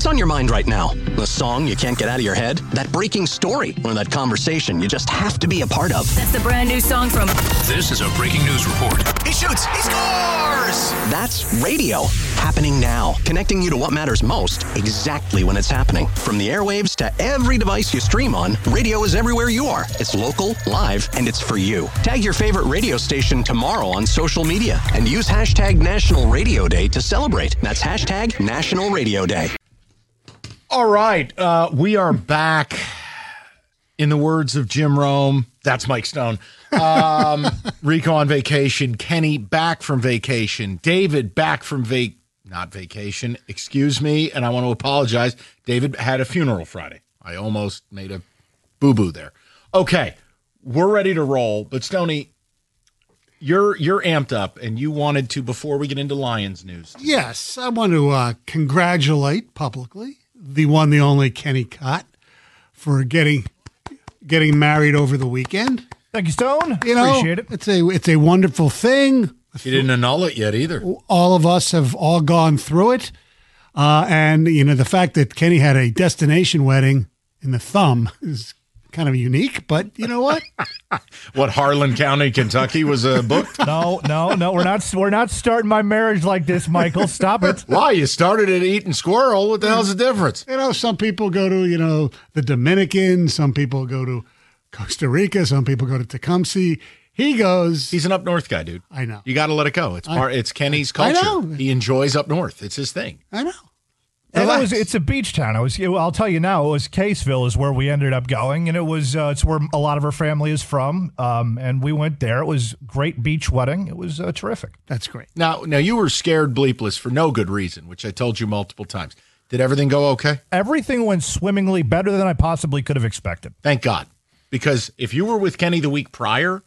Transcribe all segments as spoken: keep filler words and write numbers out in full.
What's on your mind right now? The song you can't get out of your head? That breaking story? Or that conversation you just have to be a part of? That's the brand new song from... This is a breaking news report. He shoots! He scores! That's radio. Happening now. Connecting you to what matters most exactly when it's happening. From the airwaves to every device you stream on, radio is everywhere you are. It's local, live, and it's for you. Tag your favorite radio station tomorrow on social media and use hashtag National Radio Day to celebrate. That's hashtag National Radio Day. All right, uh, we are back. In the words of Jim Rome, that's Mike Stone. Um, Rico on vacation. Kenny back from vacation. David back from vac not vacation. Excuse me, and I want to apologize. David had a funeral Friday. I almost made a boo-boo there. Okay, we're ready to roll. But Stoney, you're you're amped up, and you wanted to before we get into Lions news. Yes, I want to uh, congratulate publicly the one, the only Kenny Cott for getting getting married over the weekend. Thank you, Stone. You know, appreciate it. It's a it's a wonderful thing. You didn't annul it yet either. All of us have all gone through it, uh, and you know the fact that Kenny had a destination wedding in the Thumb is kind of unique. But you know what? What, Harlan County, Kentucky was uh, booked? No, no, no. We're not. We're not starting my marriage like this, Michael. Stop it. Why? You started at eating squirrel. What the hell's the difference? You know, some people go to you know the Dominican. Some people go to Costa Rica. Some people go to Tecumseh. He goes. He's an up north guy, dude. I know. You got to let it go. It's I, part. It's Kenny's culture. I know. He enjoys up north. It's his thing. I know. And it was, it's a beach town. I was. I'll tell you now. It was Caseville is where we ended up going, and it was. Uh, it's where a lot of our family is from. Um, and we went there. It was great beach wedding. It was uh, terrific. That's great. Now, now you were scared bleepless for no good reason, which I told you multiple times. Did everything go okay? Everything went swimmingly, better than I possibly could have expected. Thank God, because if you were with Kenny the week prior,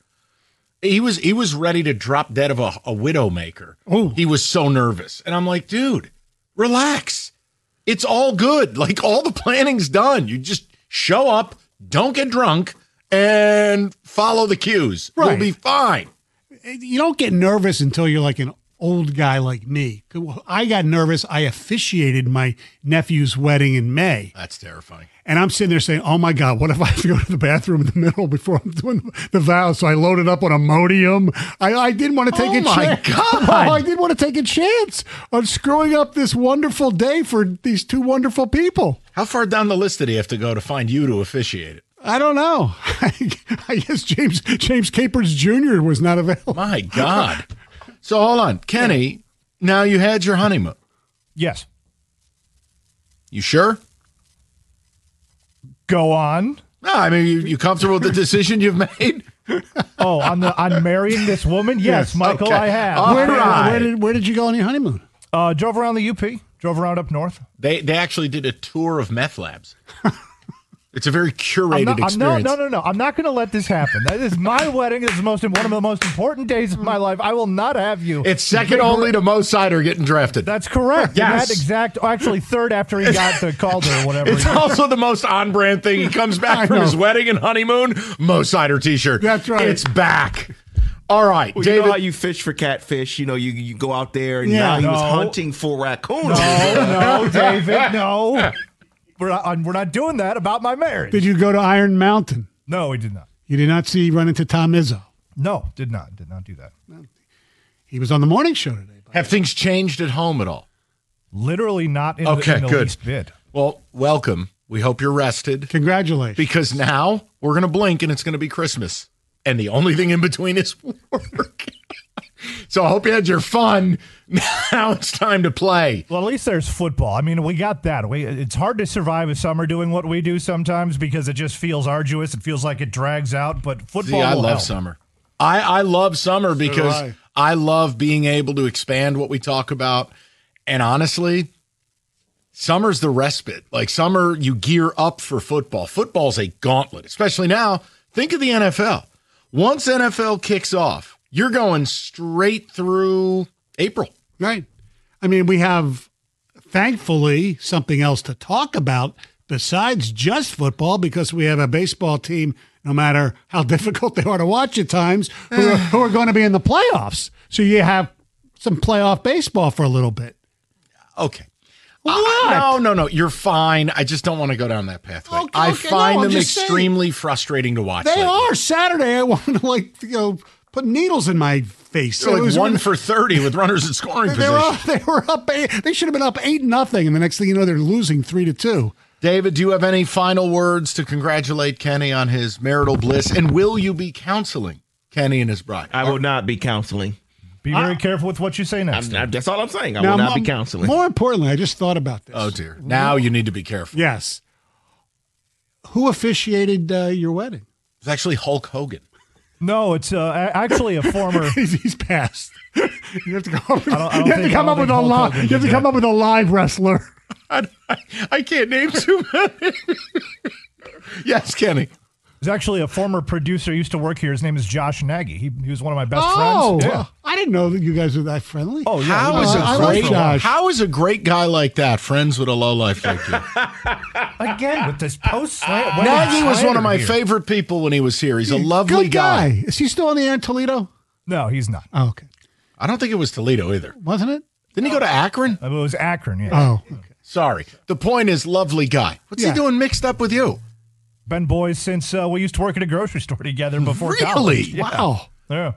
he was he was ready to drop dead of a, a widowmaker. Ooh. He was so nervous, and I'm like, dude, relax. It's all good. Like, all the planning's done. You just show up, don't get drunk, and follow the cues. Right. You'll be fine. You don't get nervous until you're like an old guy like me. I got nervous. I officiated my nephew's wedding in May. That's terrifying. And I'm sitting there saying, oh, my God, what if I have to go to the bathroom in the middle before I'm doing the vows? So I loaded up on Imodium. I, I didn't want to take oh a my chance. God. Oh, I didn't want to take a chance on screwing up this wonderful day for these two wonderful people. How far down the list did he have to go to find you to officiate it? I don't know. I guess James James Capers Junior was not available. My God. So hold on. Kenny, yeah. Now you had your honeymoon. Yes. You sure? Go on. No, I mean, you, you comfortable with the decision you've made? Oh, on the on marrying this woman? Yes, Yes. Michael, Okay. I have. All Where did, right. where, did, where did you go on your honeymoon? Uh, drove around the U P. Drove around up north. They they actually did a tour of meth labs. It's a very curated I'm not, I'm experience. no, no, no, no. I'm not going to let this happen. That is my wedding. This is most, one of the most important days of my life. I will not have you. It's second only to Mo Sider getting drafted. That's correct. Yes. That exact, actually third after he got the Calder or whatever. It's also the most on-brand thing. He comes back from know. his wedding and honeymoon, Mo Sider t-shirt. That's right. It's back. All right, Well, David. you know how you fish for catfish? You know, you you go out there and Yeah. now he was No. hunting for raccoons. No, no, David, no. We're not, we're not doing that about my marriage. Did you go to Iron Mountain? No, we did not. You did not see run into Tom Izzo. No, did not. Did not do that. He was on the morning show today. Have things changed at home at all? Literally not in Okay, the, in the good. least bit. Well, welcome. We hope you're rested Congratulations. because now we're going to blink and it's going to be Christmas. And the only thing in between is work. So I hope you had your fun. Now it's time to play. Well, at least there's football. I mean, we got that. We, it's hard to survive a summer doing what we do sometimes because it just feels arduous. It feels like it drags out, but football See, I will love help. summer. I, I love summer because I. I love being able to expand what we talk about. And honestly, summer's the respite. Like summer, you gear up for football. Football's a gauntlet, especially now. Think of the N F L. Once N F L kicks off, you're going straight through April. Right. I mean, we have, thankfully, something else to talk about besides just football because we have a baseball team, no matter how difficult they are to watch at times, who are, who are going to be in the playoffs. So you have some playoff baseball for a little bit. Okay. What? Uh, no, no, no. You're fine. I just don't want to go down that pathway. Okay, I okay, find no, I'm them just saying. extremely frustrating to watch. They lately. are. Saturday, I wanted to, like, you know, put needles in my face. They're It was like one really- for thirty with runners in scoring They position. were, up, they were up eight. They should have been up eight nothing, and the next thing you know, they're losing three to two. David, do you have any final words to congratulate Kenny on his marital bliss? And will you be counseling Kenny and his bride? I will not be counseling. Be very careful with what you say next. I'm, I, that's all I'm saying. I Now, will not be m- counseling. More importantly, I just thought about this. Oh, dear. Now you need to be careful. Yes. Who officiated uh, your wedding? It's actually Hulk Hogan. No, it's uh, a- actually a former. he's, he's passed. You have to come up with, I don't- I don't you have to think- come I up don't with a think Hulk live. Hogan You have to did come that. up with a live wrestler. I, I, I can't name too many. Yes, Kenny. There's actually a former producer who used to work here. His name is Josh Nagy. He, he was one of my best Oh, friends. Yeah. I didn't know that you guys were that friendly. Oh, yeah. How Oh, is I a like great Josh. How is a great guy like that friends with a lowlife like you? Again, with this post slant. Nagy was one of my favorite people when he was here. He's a lovely Good guy. guy. Is he still on the air in Toledo? No, he's not. Oh, okay. I don't think it was Toledo either. Wasn't it? Didn't he go to Akron? It was Akron, yeah. Oh, okay. Sorry. The point is, lovely guy. What's Yeah. he doing mixed up with you? Been boys since uh, we used to work at a grocery store together before Really? college. Yeah. Wow. Yeah.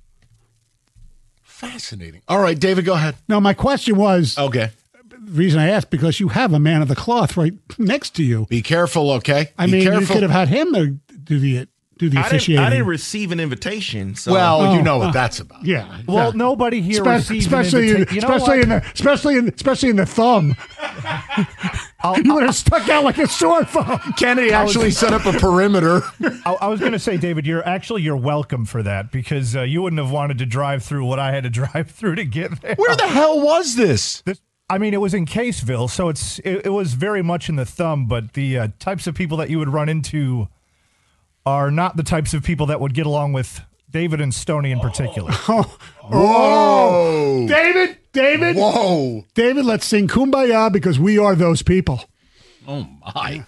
Fascinating. All right, David, go ahead. Now, my question was Okay. the reason I asked because you have a man of the cloth right next to you. Be careful, okay? I Be mean, you careful. could have had him to do the do the I didn't, officiating. I didn't receive an invitation. So Well, Oh, you know what uh, that's about. yeah. Well, yeah. nobody here Espe- received especially an in, invita- you know especially what? in the especially in especially in the thumb. I'll- You would have stuck out like a sore thumb. Kennedy actually set up a perimeter. I, I was going to say, David, you're actually you're welcome for that because uh, you wouldn't have wanted to drive through what I had to drive through to get there. Where the hell was this? This- I mean, it was in Caseville, so it's it, it was very much in the thumb. But the uh, types of people that you would run into are not the types of people that would get along with David and Stoney in particular. Whoa, David, David, Whoa. David, let's sing Kumbaya because we are those people. Oh, my.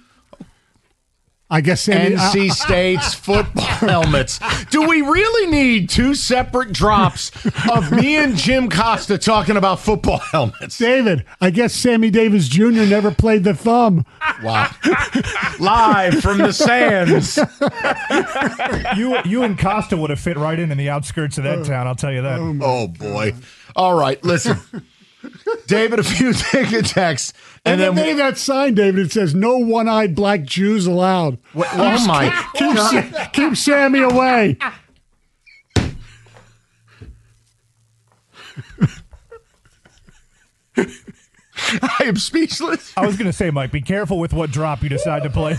I guess Sammy, N C State's football helmets. Do we really need two separate drops of me and Jim Costa talking about football helmets? David, I guess Sammy Davis Junior never played the thumb. Wow. Live from the sands. you you and Costa would have fit right in in the outskirts of that town. I'll tell you that. Oh, boy. All right, listen. David, a few ticket texts. And, And then then, they that sign, David, it says no one-eyed black Jews allowed. Wha- oh, my Keep, God. Sa- keep Sammy away. I am speechless. I was going to say, Mike, be careful with what drop you decide to play.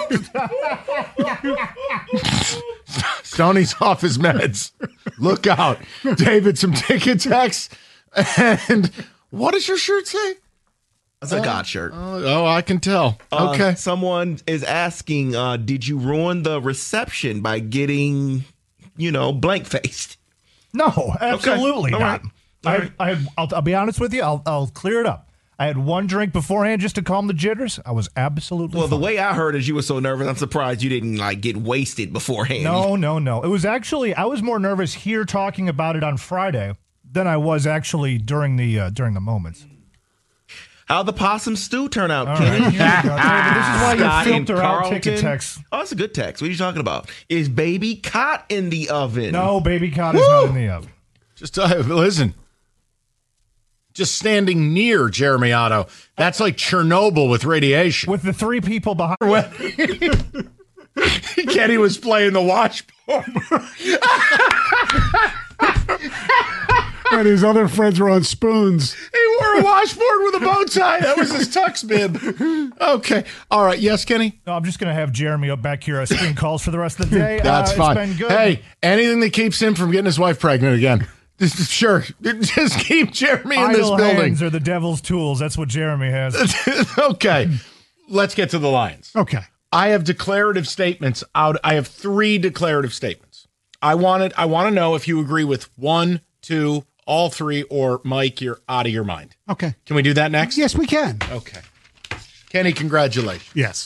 Stoney's off his meds. Look out. David, some ticket texts. And what does your shirt say? That's a God shirt. Oh, I can tell. Uh, Okay. Someone is asking, uh, did you ruin the reception by getting, you know, blank faced? No, absolutely All not. right. All I, right. I, I'll, I'll be honest with you. I'll, I'll clear it up. I had one drink beforehand just to calm the jitters. I was absolutely Well, the fine. way I heard is you were so nervous. I'm surprised you didn't like get wasted beforehand. No, no, no. It was actually I was more nervous here talking about it on Friday than I was actually during the uh, during the moments. How'd the possum stew turn out, All Kenny? right, here we go. David, this is why Scott you in filter out Carlton. ticket texts. Oh, that's a good text. What are you talking about? Is baby cot in the oven? No, baby cod is not in the oven. Just uh, listen. Just standing near Jeremy Otto. That's like Chernobyl with radiation. With the three people behind. Kenny was playing the washboard. And his other friends were on spoons. He wore a washboard with a bow tie. That was his tux bib. Okay. All right. Yes, Kenny? No, I'm just going to have Jeremy up back here uh, screen calls for the rest of the day. That's uh, fine. It's been good. Hey, anything that keeps him from getting his wife pregnant again. Just, sure. Just keep Jeremy in this Idle building. hands are the devil's tools. That's what Jeremy has. Okay. Let's get to the Lions. Okay. I have declarative statements out. I have three declarative statements. I wanted. I want to know if you agree with one, two, all three, or Mike, you're out of your mind. Okay. Can we do that next? Yes, we can. Okay. Kenny, congratulations. Yes.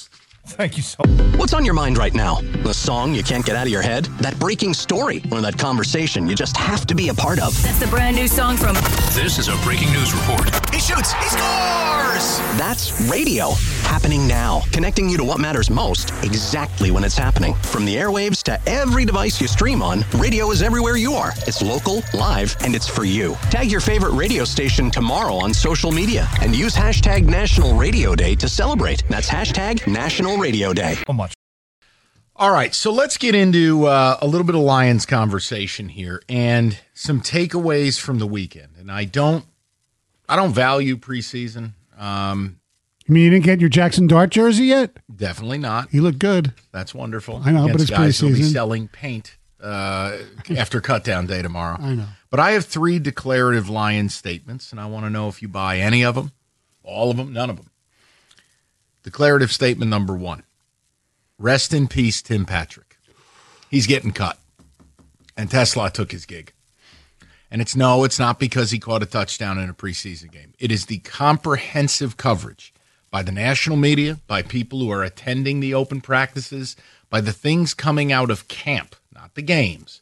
Thank you so much. What's on your mind right now? The song you can't get out of your head? That breaking story? Or that conversation you just have to be a part of? That's the brand new song from... This is a breaking news report. He shoots. He scores. That's radio. Happening now. Connecting you to what matters most exactly when it's happening. From the airwaves to every device you stream on, radio is everywhere you are. It's local, live, and it's for you. Tag your favorite radio station tomorrow on social media and use hashtag National Radio Day to celebrate. That's hashtag National Radio Day. So much. All right, so let's get into uh, a little bit of Lions conversation here and some takeaways from the weekend. And I don't, I don't value preseason. Um, You mean you didn't get your Jackson Dart jersey yet? definitely not. He looked good. That's wonderful. I know, but Against it's guys who'll be preseason. selling paint uh, after cutdown day tomorrow. I know. But I have three declarative Lions statements, and I want to know if you buy any of them, all of them, none of them. Declarative statement number one. Rest in peace, Tim Patrick. He's getting cut. And Tesla took his gig. And it's no, it's not because he caught a touchdown in a preseason game. It is the comprehensive coverage by the national media, by people who are attending the open practices, by the things coming out of camp, not the games.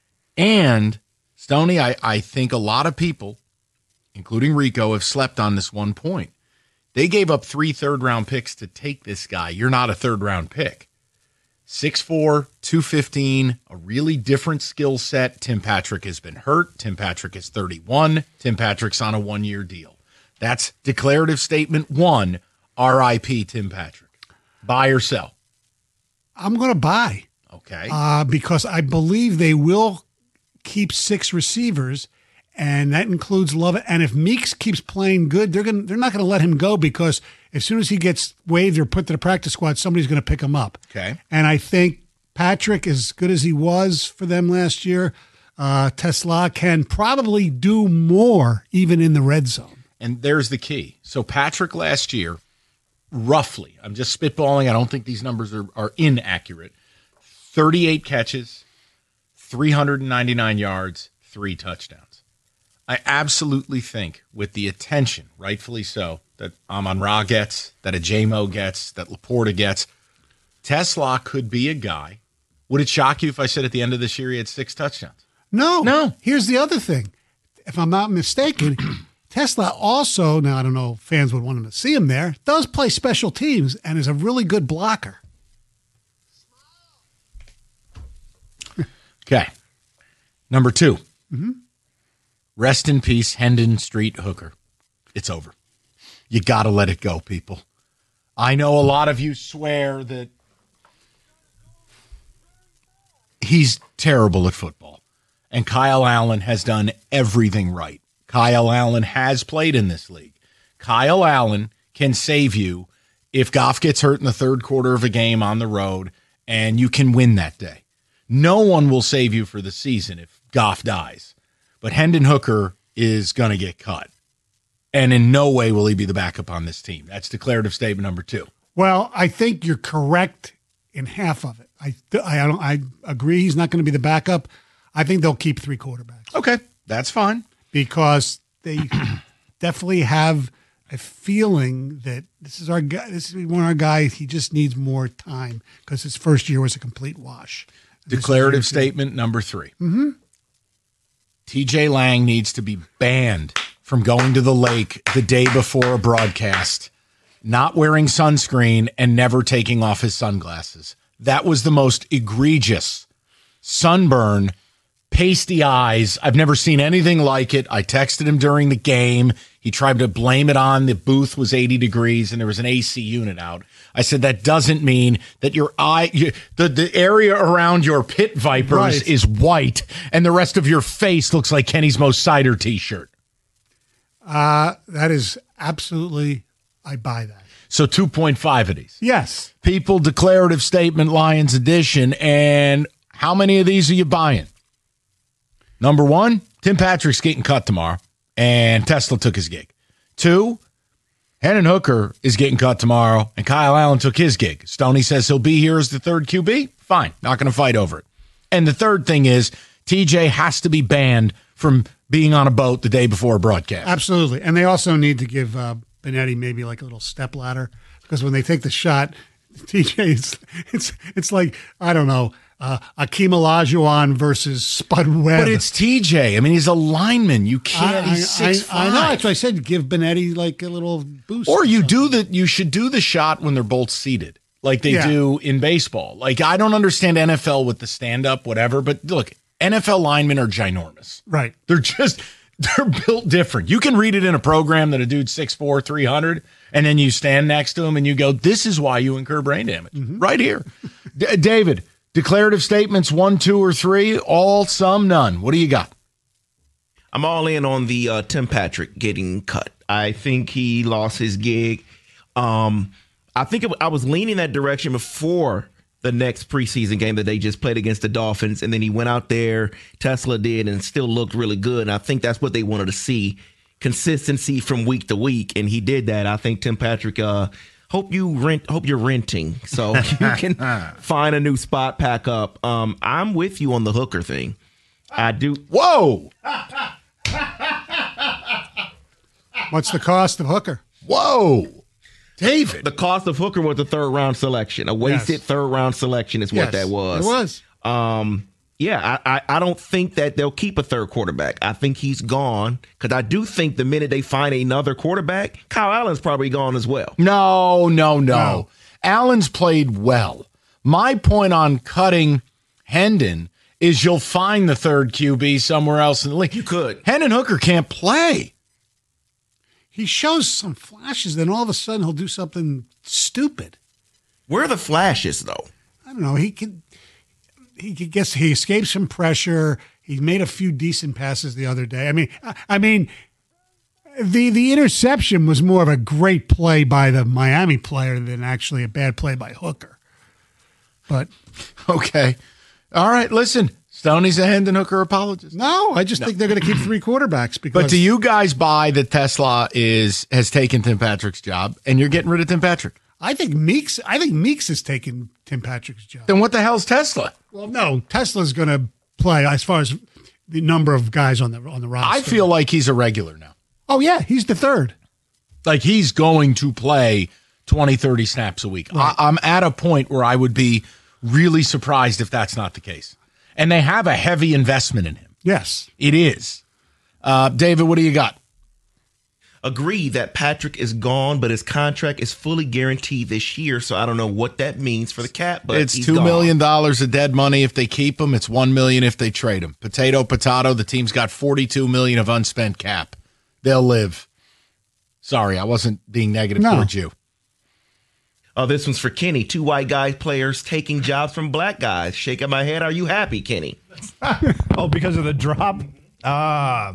And, Stoney, I, I think a lot of people, including Rico, have slept on this one point. They gave up three third-round picks to take this guy. You're not a third-round pick. six four, two fifteen, a really different skill set. Tim Patrick has been hurt. Tim Patrick is thirty-one. Tim Patrick's on a one-year deal. That's declarative statement one, R I P Tim Patrick. Buy or sell? I'm going to buy. Okay. Uh, because I believe they will keep six receivers, and that includes Lovett. And if Meeks keeps playing good, they're going they're not going to let him go, because as soon as he gets waived or put to the practice squad, somebody's going to pick him up. Okay. And I think Patrick, as good as he was for them last year, uh, Tesla can probably do more even in the red zone. And there's the key. So Patrick last year, roughly, I'm just spitballing, I don't think these numbers are, are inaccurate, thirty-eight catches, three hundred ninety-nine yards, three touchdowns. I absolutely think with the attention, rightfully so, that Amon-Ra gets, that a J-Mo gets, that Laporta gets, Tesla could be a guy. Would it shock you if I said at the end of this year he had six touchdowns? No. No. Here's the other thing. If I'm not mistaken, Tesla also, now I don't know if fans would want him to see him there, does play special teams and is a really good blocker. Okay. Number two. Mm-hmm. Rest in peace, Hendon Street Hooker. It's over. You got to let it go, people. I know a lot of you swear that he's terrible at football, and Kyle Allen has done everything right. Kyle Allen has played in this league. Kyle Allen can save you if Goff gets hurt in the third quarter of a game on the road, and you can win that day. No one will save you for the season if Goff dies. But Hendon Hooker is going to get cut. And in no way will he be the backup on this team. That's declarative statement number two. Well, I think you're correct in half of it. I I, don't, I agree he's not going to be the backup. I think they'll keep three quarterbacks. Okay, that's fine. Because they definitely have a feeling that this is our guy. This is one of our guys. He just needs more time because his first year was a complete wash. Declarative statement number three. Mm-hmm. T J Lang needs to be banned from going to the lake the day before a broadcast, not wearing sunscreen, and never taking off his sunglasses. That was the most egregious sunburn, pasty eyes. I've never seen anything like it. I texted him during the game. He tried to blame it on the booth was eighty degrees and there was an A C unit out. I said, that doesn't mean that your eye, you, the, the area around your pit vipers Right. is white and the rest of your face looks like Kenny's Most Cider t-shirt. Uh, that is absolutely, I buy that. So two point five of these. Yes. People, declarative statement, Lions edition. And how many of these are you buying? Number one, Tim Patrick's getting cut tomorrow, and Tesla took his gig. Two, Hendon Hooker is getting cut tomorrow, and Kyle Allen took his gig. Stoney says he'll be here as the third Q B. Fine, not going to fight over it. And the third thing is T J has to be banned from being on a boat the day before a broadcast. Absolutely. And they also need to give uh, Benetti maybe like a little step ladder, because when they take the shot, T J, it's it's it's like I don't know, uh, Akeem Olajuwon versus Spud Webb. But it's T J. I mean, he's a lineman. You can't. I, he's six I, I five. know. That's why I said give Benetti like a little boost. Or you do the. You should do the shot when they're both seated, like they Yeah. do in baseball. Like I don't understand N F L with the stand up, whatever. But look, N F L linemen are ginormous. Right. They're just they're built different. You can read it in a program that a dude's six four, three hundred, and then you stand next to him and you go, "This is why you incur brain damage." Mm-hmm. Right here, D- David. Declarative statements: one, two, or three. All, some, none. What do you got? I'm all in on the uh, Tim Patrick getting cut. I think he lost his gig. Um, I think it, I was leaning that direction before the next preseason game that they just played against the Dolphins, and then he went out there, Tesla did, and still looked really good. And I think that's what they wanted to see, consistency from week to week, and he did that. I think Tim Patrick, uh, hope you rent, hope you're renting so you can find a new spot, pack up. Um, I'm with you on the Hooker thing. I do. Whoa. What's the cost of Hooker? Whoa. David. The cost of Hooker was a third round selection. A wasted Yes. third round selection is what Yes, that was. it was. Um, yeah, I, I, I don't think that they'll keep a third quarterback. I think he's gone because I do think the minute they find another quarterback, Kyle Allen's probably gone as well. No, no, no, No. Allen's played well. My point on cutting Hendon is you'll find the third Q B somewhere else in the league. You could. Hendon Hooker can't play. He shows some flashes, then all of a sudden he'll do something stupid. Where are the flashes, though? I don't know. He can. He can guess he escapes from pressure. He made a few decent passes the other day. I mean, I, I mean, the the interception was more of a great play by the Miami player than actually a bad play by Hooker. But Okay. All right, listen. Stoney's a Hendon Hooker apologist. no, I just think they're going to keep three quarterbacks because. But do you guys buy that Tesla is has taken Tim Patrick's job and you're getting rid of Tim Patrick? I think Meeks. I think Meeks has taken Tim Patrick's job. Then what the hell's Tesla? Well, no, Tesla's going to play as far as the number of guys on the on the roster. I feel like he's a regular now. Oh yeah, he's the third. Like he's going to play twenty, thirty snaps a week. I, I'm at a point where I would be really surprised if that's not the case. And they have a heavy investment in him. Yes. It is. Uh, David, what do you got? Agree that Patrick is gone, but his contract is fully guaranteed this year, so I don't know what that means for the cap. But It's he's two gone. million dollars of dead money if they keep him. It's one million dollars if they trade him. Potato, potato. The team's got forty-two million dollars of unspent cap. They'll live. Sorry, I wasn't being negative No. towards you. Oh, this one's for Kenny. Two white guy players taking jobs from black guys. Shaking my head. Are you happy, Kenny? Oh, because of the drop? Ah.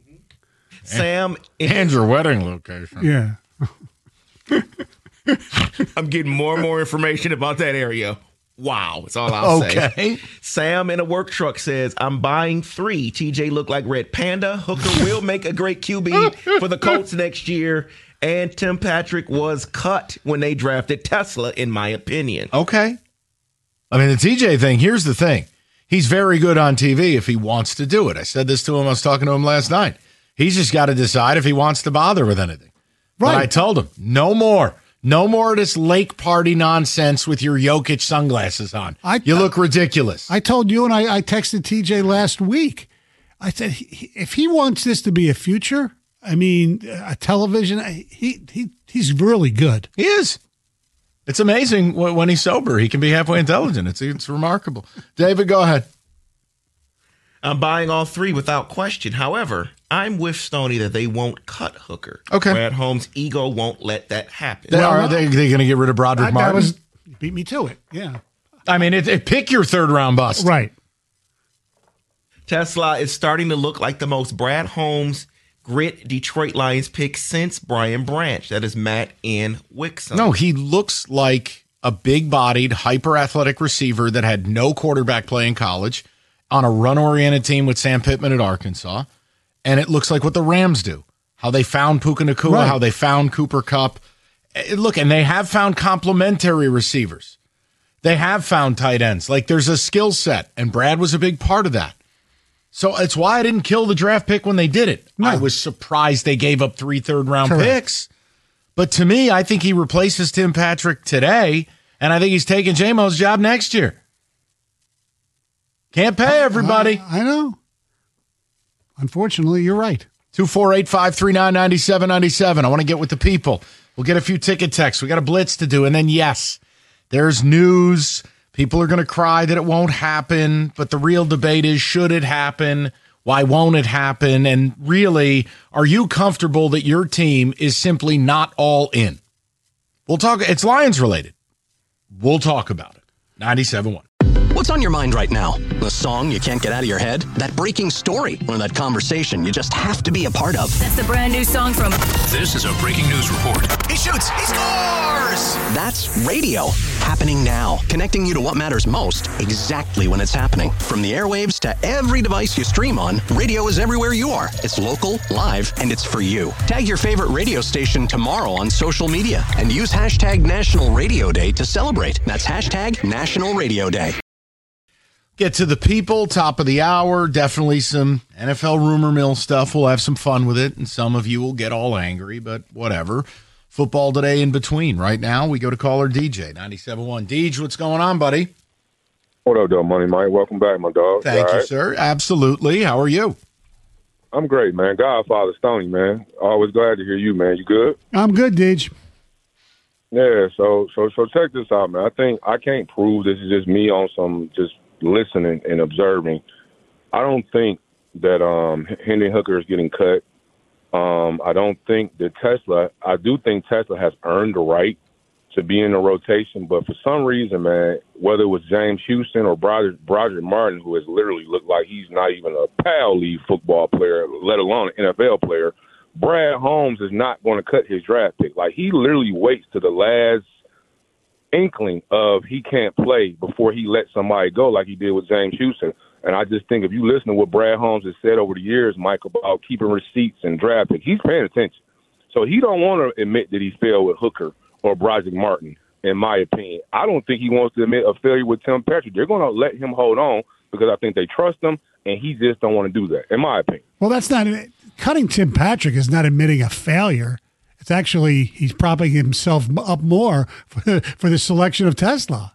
Sam, And your wedding location. Yeah. I'm getting more and more information about that area. Wow, that's all I'll say. Okay. Sam in a work truck says, I'm buying three. T J look like Red Panda. Hooker will make a great Q B for the Colts next year. And Tim Patrick was cut when they drafted Tesla, in my opinion. Okay. I mean, the T J thing, here's the thing. He's very good on T V if he wants to do it. I said this to him. I was talking to him last night. He's just got to decide if he wants to bother with anything. But Right. I told him, no more. No more of this lake party nonsense with your Jokic sunglasses on. I- you look ridiculous. I told you, and I, I texted T J last week. I said, he, if he wants this to be a future, I mean, a television, he he he's really good. he is. It's amazing wh- when he's sober. He can be halfway intelligent. It's, it's remarkable. David, go ahead. I'm buying all three without question. However, I'm with Stoney that they won't cut Hooker. Okay. Brad Holmes' ego won't let that happen. They, are they, they going to get rid of Broderick That, Martin? that was beat me to it. Yeah. I mean, it, it, pick your third round bust. Right. Tesla is starting to look like the most Brad Holmes grit Detroit Lions pick since Brian Branch. That is Matt N. Wixom. No, he looks like a big-bodied, hyper-athletic receiver that had no quarterback play in college on a run-oriented team with Sam Pittman at Arkansas, and it looks like what the Rams do, how they found Puka Nacua, Right. how they found Cooper Kupp. Eh, Look, and they have found complementary receivers. They have found tight ends. Like, there's a skill set, and Brad was a big part of that. So it's why I didn't kill the draft pick when they did it. No. I was surprised they gave up three third-round Correct. picks. But to me, I think he replaces Tim Patrick today, And I think he's taking J-Mo's job next year. Can't pay everybody. I, I know. Unfortunately, you're right. two four eight, five three nine, nine seven nine seven. I want to get with the people. We'll get a few ticket texts. We got a blitz to do. And then, yes, there's news. People are going to cry that it won't happen. But the real debate is, should it happen? Why won't it happen? And really, are you comfortable that your team is simply not all in? We'll talk. It's Lions related. We'll talk about it. ninety-seven point one. What's on your mind right now? The song you can't get out of your head? That breaking story? Or that conversation you just have to be a part of? That's the brand new song from... This is a breaking news report. He shoots. He scores. That's radio. Happening now. Connecting you to what matters most exactly when it's happening. From the airwaves to every device you stream on, radio is everywhere you are. It's local, live, and it's for you. Tag your favorite radio station tomorrow on social media and use hashtag National Radio Day to celebrate. That's hashtag National Radio Day. Get to the people, top of the hour. Definitely some N F L rumor mill stuff. We'll have some fun with it, and some of you will get all angry, but whatever. Football today in between. Right now, we go to caller D J, ninety-seven point one. D J, what's going on, buddy? What up, though, Money Mike? Welcome back, my dog. Thank all you, right? sir. Absolutely. How are you? I'm great, man. Godfather Stoney, man. Always glad to hear you, man. You good? I'm good, Deej. Yeah, so so so check this out, man. I think I can't prove this is just me on some just listening and observing. I don't think that um, Hendon Hooker is getting cut. Um, I don't think that Tesla, I do think Tesla has earned the right to be in the rotation, but for some reason, man, whether it was James Houston or Broderick, Broderick Martin, who has literally looked like he's not even a Pal League football player, let alone an N F L player, Brad Holmes is not going to cut his draft pick. Like, he literally waits to the last inkling of he can't play before he lets somebody go, like he did with James Houston. And I just think if you listen to what Brad Holmes has said over the years, Mike, about keeping receipts and draft picks, he's paying attention. So he don't want to admit that he failed with Hooker or Broderick Martin, in my opinion. I don't think he wants to admit a failure with Tim Patrick. They're going to let him hold on because I think they trust him, and he just don't want to do that, in my opinion. Well, that's not cutting Tim Patrick is not admitting a failure. It's actually he's propping himself up more for the, for the selection of Tesla.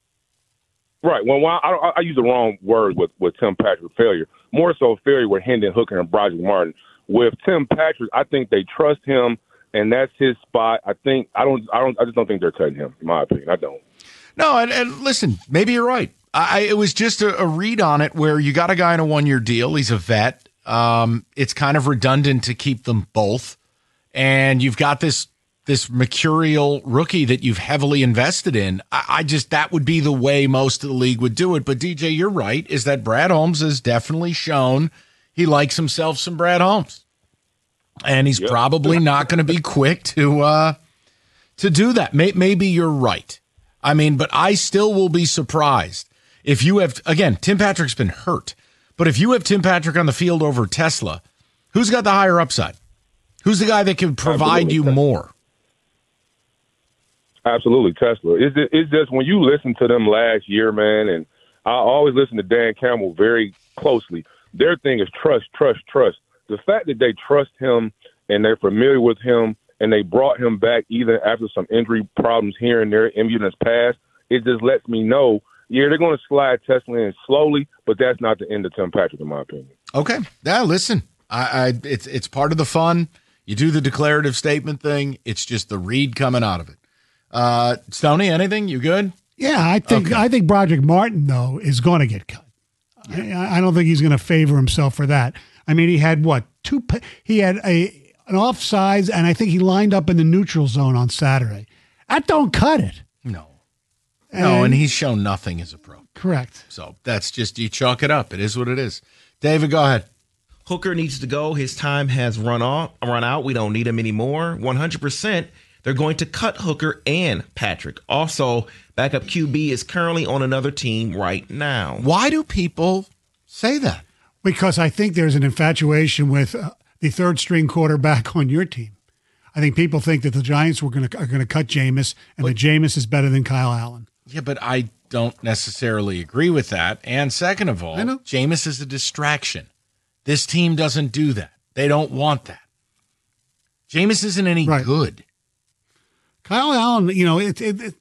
Right. Well, well I, I use the wrong word with, with Tim Patrick, failure. More so failure with Hendon Hooker and Broderick Martin. With Tim Patrick, I think they trust him, and that's his spot. I think I don't. I don't. I just don't think they're cutting him. In my opinion, I don't. No, and, and listen, maybe you're right. I, it was just a, a read on it where you got a guy in a one year deal. He's a vet. Um, it's kind of redundant to keep them both. And you've got this this mercurial rookie that you've heavily invested in. I, I just, that would be the way most of the league would do it. But D J, you're right, is that Brad Holmes has definitely shown he likes himself some Brad Holmes. And he's yep. probably not going to be quick to uh, to do that. May, maybe you're right. I mean, but I still will be surprised if you have, again, Tim Patrick's been hurt. But if you have Tim Patrick on the field over Tesla, who's got the higher upside? Who's the guy that can provide Absolutely. you more? Absolutely, Tesla. It's just, it's just when you listen to them last year, man, and I always listen to Dan Campbell very closely. Their thing is trust, trust, trust. The fact that they trust him and they're familiar with him and they brought him back even after some injury problems here and there in his past, it just lets me know, yeah, they're going to slide Tesla in slowly, but that's not the end of Tim Patrick, in my opinion. Okay. Yeah, listen, I, I it's it's part of the fun. You do the declarative statement thing. It's just the read coming out of it. Uh, Stoney, anything? You good? Yeah, I think okay. I think Broderick Martin, though, is going to get cut. Yeah. I, I don't think he's going to favor himself for that. I mean, he had what two? He had a an offsides, and I think he lined up in the neutral zone on Saturday. That don't cut it. No, and, no, and he's shown nothing as a pro. Correct. So that's just you chalk it up. It is what it is. David, go ahead. Hooker needs to go. His time has run off, run out. We don't need him anymore. one hundred percent. They're going to cut Hooker and Patrick. Also, backup Q B is currently on another team right now. Why do people say that? Because I think there's an infatuation with uh, the third string quarterback on your team. I think people think that the Giants were going to are going to cut Jameis, and but, that Jameis is better than Kyle Allen. Yeah, but I don't necessarily agree with that. And second of all, Jameis is a distraction. This team doesn't do that. They don't want that. Jameis isn't any right. good. Kyle Allen, you know, it, it, it,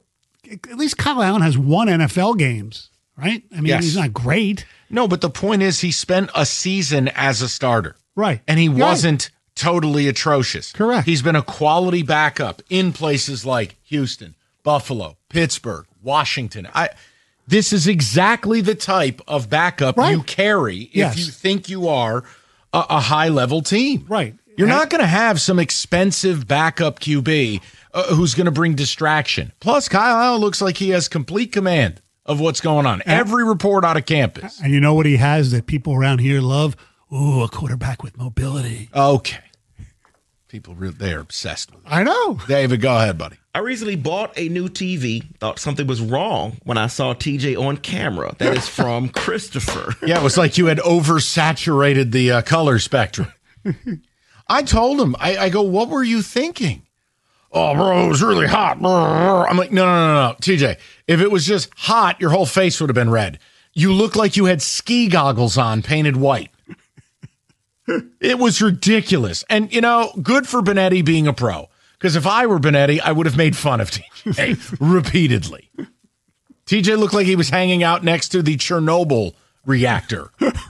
at least Kyle Allen has won N F L games, right? I mean, Yes. he's not great. No, but the point is he spent a season as a starter. Right. And he Right. wasn't totally atrocious. Correct. He's been a quality backup in places like Houston, Buffalo, Pittsburgh, Washington. I This is exactly the type of backup Right. you carry if Yes. you think you are a, a high-level team. Right. You're And- not going to have some expensive backup Q B uh, who's going to bring distraction. Plus, Kyle Allen looks like he has complete command of what's going on. Every report out of campus. And you know what he has that people around here love? Ooh, a quarterback with mobility. Okay. People, re- they're obsessed with it. I know. David, go ahead, buddy. I recently bought a new T V, thought something was wrong when I saw T J on camera. That is from Christopher. Yeah, it was like you had oversaturated the uh, color spectrum. I told him, I, I go, what were you thinking? Oh, bro, it was really hot. I'm like, no, no, no, no. T J, if it was just hot, your whole face would have been red. You look like you had ski goggles on, painted white. It was ridiculous. And, you know, good for Benetti being a pro. Because if I were Benetti, I would have made fun of T J repeatedly. T J looked like he was hanging out next to the Chernobyl reactor.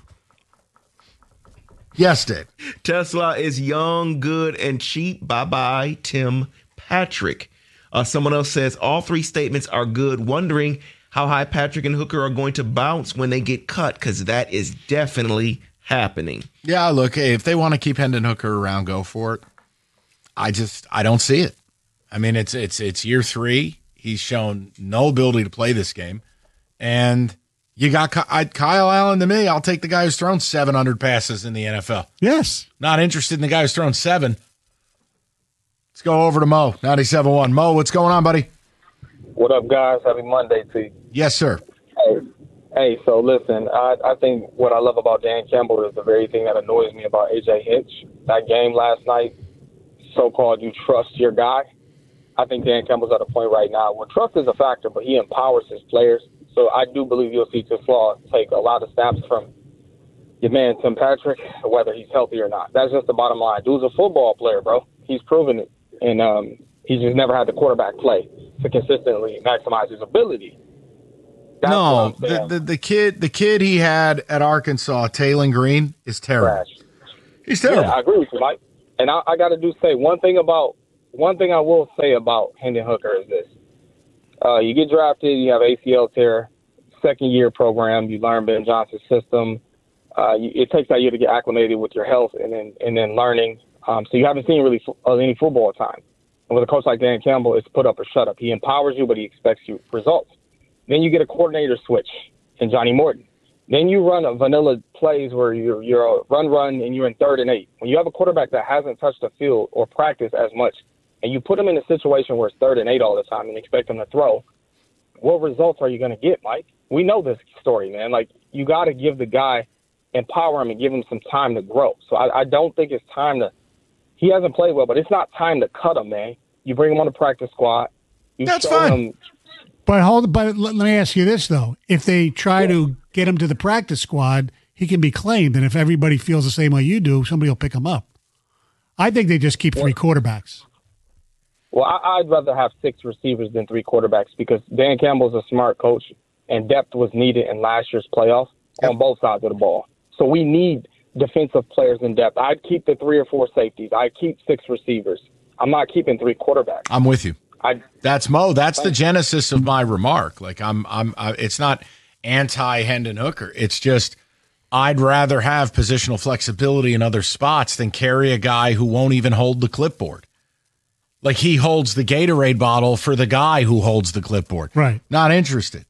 Yes, Dave. Tesla is young, good, and cheap. Bye-bye, Tim Patrick. Uh, someone else says, all three statements are good. Wondering how high Patrick and Hooker are going to bounce when they get cut, because that is definitely happening. Yeah, look, hey, if they want to keep Hendon Hooker around, go for it. I just, I don't see it. I mean, it's it's it's year three. He's shown no ability to play this game. And you got Ky- Kyle Allen to me. I'll take the guy who's thrown seven hundred passes in the N F L. Yes. Not interested in the guy who's thrown seven. Let's go over to Mo, ninety-seven point one. Mo, what's going on, buddy? What up, guys? Happy Monday to you. Yes, sir. Hey, hey so listen, I, I think what I love about Dan Campbell is the very thing that annoys me about A J Hinch. That game last night, so-called you trust your guy. I think Dan Campbell's at a point right now where trust is a factor, but he empowers his players. So I do believe you'll see Tiflaw take a lot of snaps from your man Tim Patrick, whether he's healthy or not. That's just the bottom line. Dude's a football player, bro. He's proven it. And um, he's just never had the quarterback play to consistently maximize his ability. That's no, the, the the kid the kid he had at Arkansas, Taylon Green, is terrible. Trash. He's terrible. Yeah, I agree with you, Mike. And I, I got to do say one thing about one thing I will say about Hendon Hooker is this: uh, you get drafted, you have A C L tear, second year program, you learn Ben Johnson's system. Uh, you, it takes that year to get acclimated with your health and then and then learning. Um, so you haven't seen really f- uh, any football time. And with a coach like Dan Campbell, it's put up or shut up. He empowers you, but he expects you results. Then you get a coordinator switch in Johnny Morton. Then you run a vanilla plays where you're, you're a run, run, and you're in third and eight. When you have a quarterback that hasn't touched the field or practiced as much, and you put him in a situation where it's third and eight all the time and expect him to throw, what results are you going to get, Mike? We know this story, man. Like, you got to give the guy, empower him and give him some time to grow. So I, I don't think it's time to – he hasn't played well, but it's not time to cut him, man. You bring him on the practice squad. You That's show fine. him – But hold. But let, let me ask you this though: if they try to get him to the practice squad, he can be claimed, and if everybody feels the same way you do, somebody will pick him up. I think they just keep three quarterbacks. Well, I, I'd rather have six receivers than three quarterbacks because Dan Campbell's a smart coach, and depth was needed in last year's playoffs on both sides of the ball. So we need defensive players in depth. I'd keep the three or four safeties. I'd keep six receivers. I'm not keeping three quarterbacks. I'm with you. I, That's Mo. That's the genesis of my remark. Like I'm, I'm. I, it's not anti Hendon Hooker. It's just I'd rather have positional flexibility in other spots than carry a guy who won't even hold the clipboard. Like he holds the Gatorade bottle for the guy who holds the clipboard. Right. Not interested.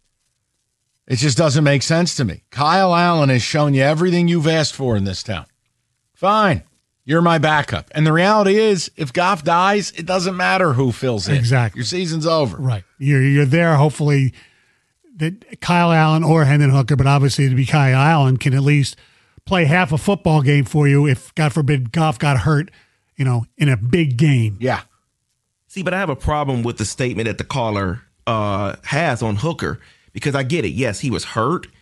It just doesn't make sense to me. Kyle Allen has shown you everything you've asked for in this town. Fine. You're my backup. And the reality is, if Goff dies, it doesn't matter who fills in. Exactly. Your season's over. Right. You're you're there. Hopefully, that Kyle Allen or Hendon Hooker, but obviously to be Kyle Allen, can at least play half a football game for you. If God forbid Goff got hurt, you know, in a big game. Yeah. See, but I have a problem with the statement that the caller uh, has on Hooker because I get it. Yes, he was hurt.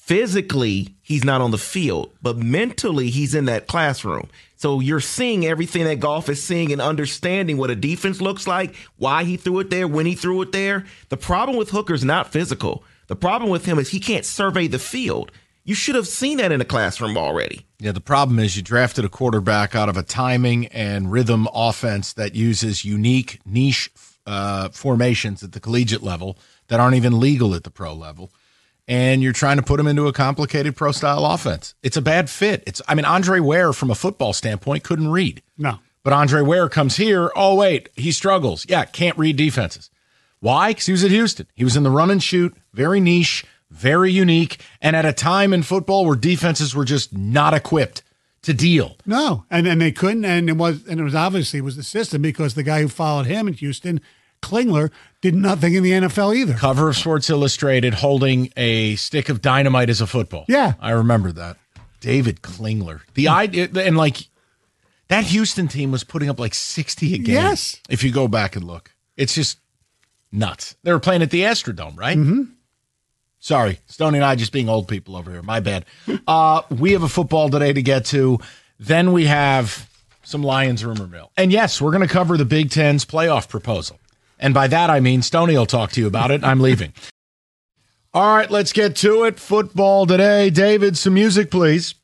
Physically, he's not on the field, but mentally, he's in that classroom. So you're seeing everything that Goff is seeing and understanding what a defense looks like, why he threw it there, when he threw it there. The problem with Hooker is not physical. The problem with him is he can't survey the field. You should have seen that in the classroom already. Yeah, the problem is you drafted a quarterback out of a timing and rhythm offense that uses unique niche uh, formations at the collegiate level that aren't even legal at the pro level. And you're trying to put him into a complicated pro-style offense. It's a bad fit. It's, I mean, Andre Ware, from a football standpoint, couldn't read. No. But Andre Ware comes here, oh, wait, he struggles. Yeah, can't read defenses. Why? Because he was at Houston. He was in the run and shoot, very niche, very unique, and at a time in football where defenses were just not equipped to deal. No, and and they couldn't, and it was and it was obviously it was the system, because the guy who followed him in Houston, Klingler, did nothing in the N F L either. Cover of Sports Illustrated holding a stick of dynamite as a football. Yeah. I remember that. David Klingler. The idea, and like, that Houston team was putting up like sixty a game. Yes. If you go back and look. It's just nuts. They were playing at the Astrodome, right? Mm-hmm. Sorry, Stoney and I just being old people over here. My bad. Uh, we have a football today to get to. Then we have some Lions rumor mill. And yes, we're going to cover the Big Ten's playoff proposal. And by that, I mean Stoney will talk to you about it. I'm leaving. All right, let's get to it. Football today. David, some music, please.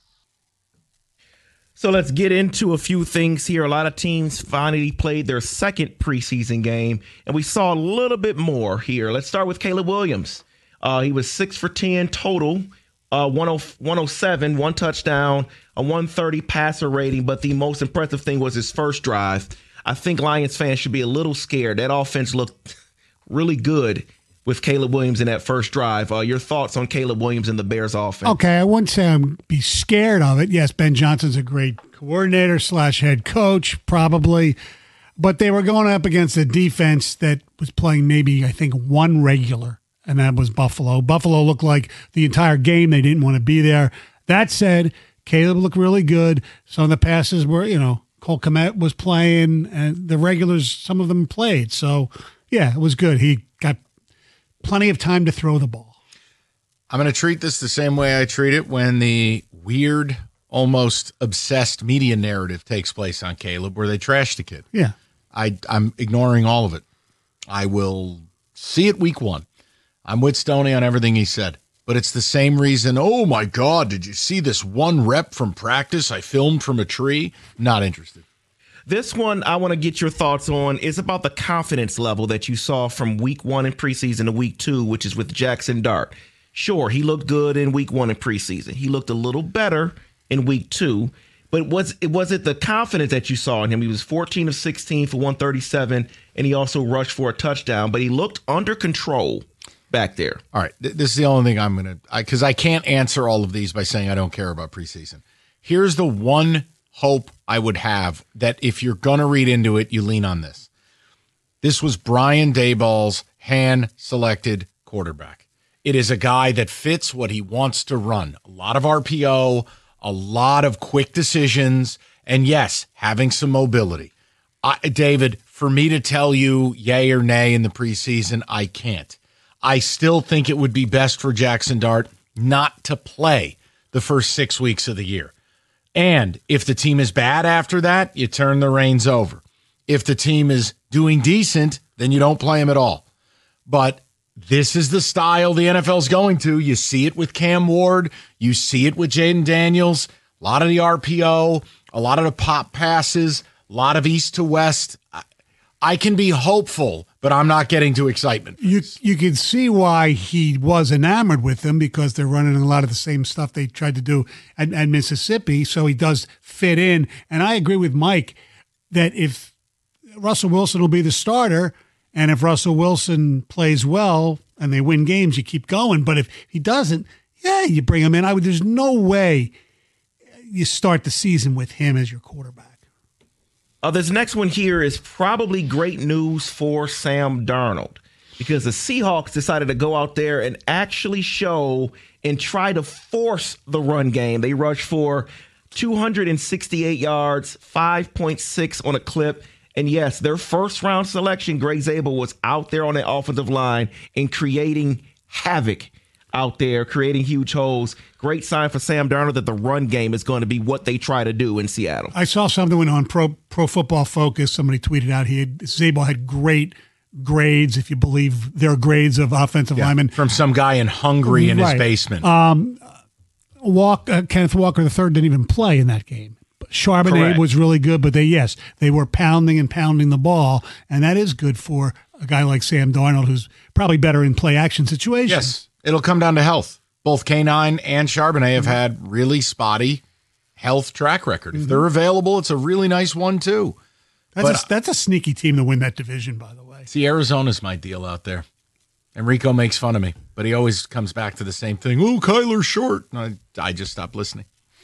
So let's get into a few things here. A lot of teams finally played their second preseason game, and we saw a little bit more here. Let's start with Caleb Williams. Uh, he was six for ten total, uh, one oh seven, one touchdown, a one thirty passer rating. But the most impressive thing was his first drive. I think Lions fans should be a little scared. That offense looked really good with Caleb Williams in that first drive. Uh, your thoughts on Caleb Williams and the Bears offense? Okay, I wouldn't say I'm be scared of it. Yes, Ben Johnson's a great coordinator slash head coach, probably. But they were going up against a defense that was playing maybe, I think, one regular, and that was Buffalo. Buffalo looked like the entire game they didn't want to be there. That said, Caleb looked really good. Some of the passes were, you know, Cole Kmet was playing, and the regulars, some of them played. So, yeah, it was good. He got plenty of time to throw the ball. I'm going to treat this the same way I treat it when the weird, almost obsessed media narrative takes place on Caleb, where they trash the kid. Yeah. I, I'm ignoring all of it. I will see it week one. I'm with Stoney on everything he said. But it's the same reason, oh, my God, did you see this one rep from practice I filmed from a tree? Not interested. This one I want to get your thoughts on is about the confidence level that you saw from week one in preseason to week two, which is with Jackson Dart. Sure, he looked good in week one in preseason. He looked a little better in week two. But was it was it the confidence that you saw in him? He was fourteen of sixteen for one thirty-seven, and he also rushed for a touchdown. But he looked under control back there. All right, th- this is the only thing I'm going to – because I can't answer all of these by saying I don't care about preseason. Here's the one hope I would have that if you're going to read into it, you lean on this. This was Brian Daboll's hand-selected quarterback. It is a guy that fits what he wants to run. A lot of R P O, a lot of quick decisions, and yes, having some mobility. I, David, for me to tell you yay or nay in the preseason, I can't. I still think it would be best for Jackson Dart not to play the first six weeks of the year. And if the team is bad after that, you turn the reins over. If the team is doing decent, then you don't play him at all. But this is the style the N F L is going to. You see it with Cam Ward. You see it with Jaden Daniels. A lot of the R P O, a lot of the pop passes, a lot of east to west. I, I can be hopeful, but I'm not getting to excitement. You you can see why he was enamored with them, because they're running a lot of the same stuff they tried to do at, at Mississippi, so he does fit in. And I agree with Mike that if Russell Wilson will be the starter, and if Russell Wilson plays well and they win games, you keep going. But if he doesn't, yeah, you bring him in. I would. There's no way you start the season with him as your quarterback. Uh, this next one here is probably great news for Sam Darnold, because the Seahawks decided to go out there and actually show and try to force the run game. They rushed for two hundred sixty-eight yards, five point six on a clip. And yes, their first round selection, Greg Zabel, was out there on the offensive line and creating havoc out there creating huge holes. Great sign for Sam Darnold that the run game is going to be what they try to do in Seattle. I saw something on Pro Pro Football Focus. Somebody tweeted out he had, Zabel had great grades, if you believe their grades of offensive Yeah, linemen. from some guy in Hungary in Right. his basement. Um, Walk, uh, Kenneth Walker the third didn't even play in that game. Charbonnet Correct. was really good, but they, yes, they were pounding and pounding the ball, and that is good for a guy like Sam Darnold, who's probably better in play action situations. Yes, it'll come down to health. Both K nine and Charbonnet have had really spotty health track record. If they're available, it's a really nice one, too. That's, But- a, that's a sneaky team to win that division, by the way. See, Arizona's my deal out there. Enrico makes fun of me, but he always comes back to the same thing. Oh, Kyler's short. I, I just stopped listening.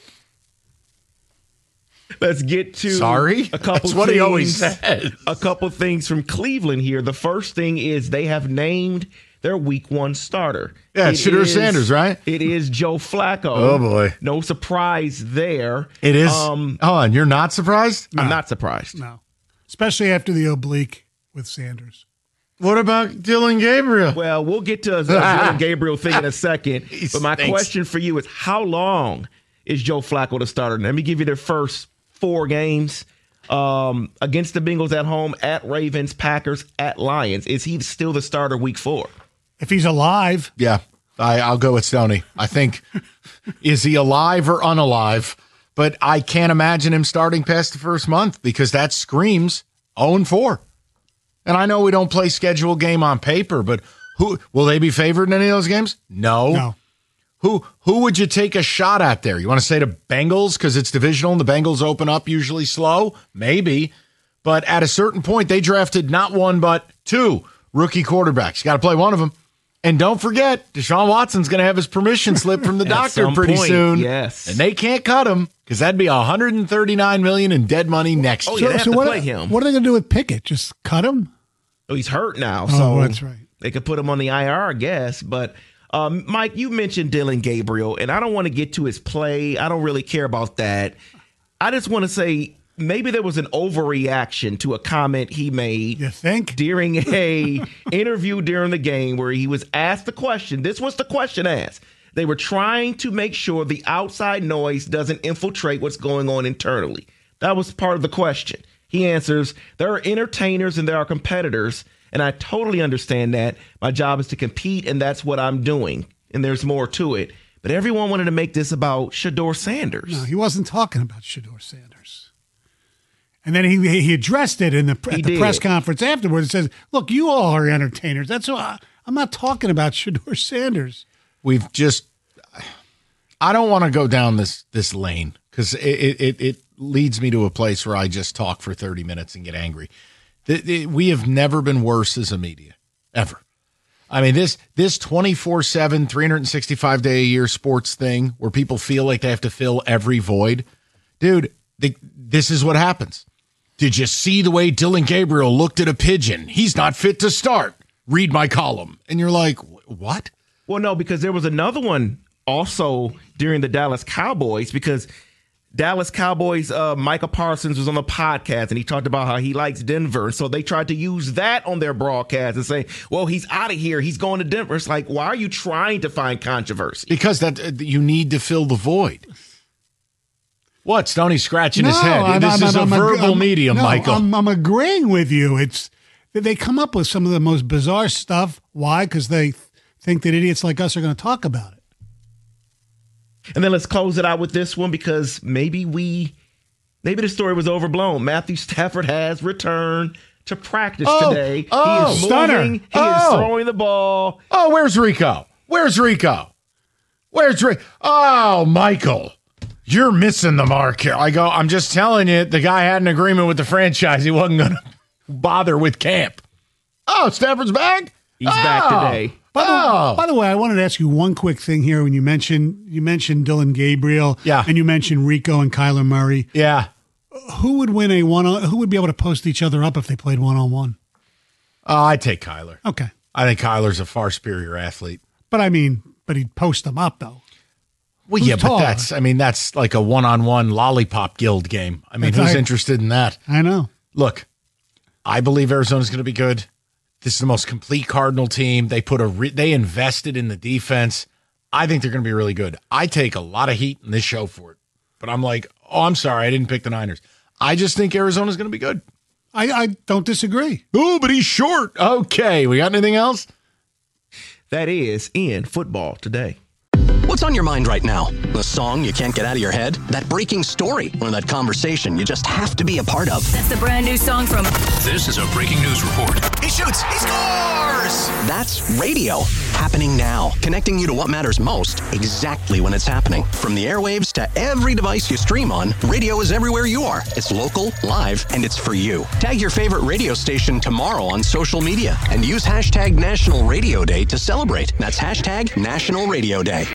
Let's get to Sorry? a couple That's what things, he always says. A couple things from Cleveland here. The first thing is they have named their week one starter. Yeah, it's Shedeur is- Sanders, right? It is Joe Flacco. Oh, boy. No surprise there. It is. Um, Hold on, you're not surprised? I'm not surprised. No, especially after the oblique with Sanders. What about Dylan Gabriel? Well, we'll get to a Dylan Gabriel thing in a second. He But my stinks. question for you is, how long is Joe Flacco the starter? Let me give you their first four games. Um, against the Bengals at home, at Ravens, Packers, at Lions. Is he still the starter week four? If he's alive, Yeah, I, I'll go with Stoney. I think, is he alive or unalive? But I can't imagine him starting past the first month because that screams oh and four. And I know we don't play scheduled game on paper, but who will they be favored in any of those games? No. no. Who who would you take a shot at there? You want to say the Bengals because it's divisional and the Bengals open up usually slow? Maybe. But at a certain point, they drafted not one but two rookie quarterbacks. You got to play one of them. And don't forget, Deshaun Watson's going to have his permission slip from the At doctor some pretty point, soon. yes. And they can't cut him because that'd be one hundred thirty-nine million dollars in dead money next Oh, year. yeah, they have to what, play him. what are they going to do with Pickett? Just cut him? Oh, he's hurt now. Oh, So that's right. They could put him on the I R, I guess. But, um, Mike, you mentioned Dylan Gabriel, and I don't want to get to his play. I don't really care about that. I just want to say maybe there was an overreaction to a comment he made You think? during a interview during the game where he was asked the question. This was the question asked. They were trying to make sure the outside noise doesn't infiltrate what's going on internally. That was part of the question. He answers, there are entertainers and there are competitors, and I totally understand that. My job is to compete, and that's what I'm doing. And there's more to it. But everyone wanted to make this about Shedeur Sanders. No, he wasn't talking about Shedeur Sanders. And then he he addressed it in the at He the did. press conference afterwards. Says, "Look, you all are entertainers. That's why I'm not talking about Shedeur Sanders." We've just I don't want to go down this this lane because it, it it leads me to a place where I just talk for thirty minutes and get angry. The, the, we have never been worse as a media, ever. I mean, this this twenty-four seven, three hundred sixty-five day a year sports thing where people feel like they have to fill every void. Dude, the, this is what happens. Did you see the way Dylan Gabriel looked at a pigeon? He's not fit to start. Read my column. And you're like, what? Well, no, because there was another one also during the Dallas Cowboys because Dallas Cowboys, uh, Micah Parsons was on the podcast and he talked about how he likes Denver. So they tried to use that on their broadcast and say, well, he's out of here. He's going to Denver. It's like, why are you trying to find controversy? Because that uh, you need to fill the void. What? Stoney's scratching his head. I'm- this I'm- is I'm- a I'm- verbal I'm- medium, no, Michael. I'm, I'm agreeing with you. It's they come up with some of the most bizarre stuff. Why? Because they think that idiots like us are going to talk about it. And then let's close it out with this one because maybe we, maybe the story was overblown. Matthew Stafford has returned to practice Oh, today. oh, he is stunner. moving. He Oh. is throwing the ball. Oh, where's Rico? Where's Rico? Where's Rico? Oh, Michael, you're missing the mark here. I go, I'm just telling you, the guy had an agreement with the franchise. He wasn't going to bother with camp. Oh, Stafford's back? He's oh. back today. By the, Oh. by the way, I wanted to ask you one quick thing here. When you mentioned you mentioned Dylan Gabriel, Yeah. and you mentioned Rico and Kyler Murray, Yeah. who would win a one? Who would be able to post each other up if they played one on one? Oh, I take Kyler. Okay, I think Kyler's a far superior athlete. but I mean, but he'd post them up though. Well, Who's yeah, but taller? that's, I mean, that's like a one-on-one lollipop guild game. I mean, That's who's right. interested in that? I know. Look, I believe Arizona's going to be good. This is the most complete Cardinal team. They put a re- they invested in the defense. I think they're going to be really good. I take a lot of heat in this show for it. But I'm like, oh, I'm sorry. I didn't pick the Niners. I just think Arizona's going to be good. I, I don't disagree. Oh, but he's short. Okay. We got anything else? That is in football today. What's on your mind right now? The song you can't get out of your head? That breaking story? Or that conversation you just have to be a part of? That's the brand new song from... This is a breaking news report. He shoots. He scores. That's radio. Happening now. Connecting you to what matters most exactly when it's happening. From the airwaves to every device you stream on, radio is everywhere you are. It's local, live, and it's for you. Tag your favorite radio station tomorrow on social media and use hashtag National Radio Day to celebrate. That's hashtag National Radio Day.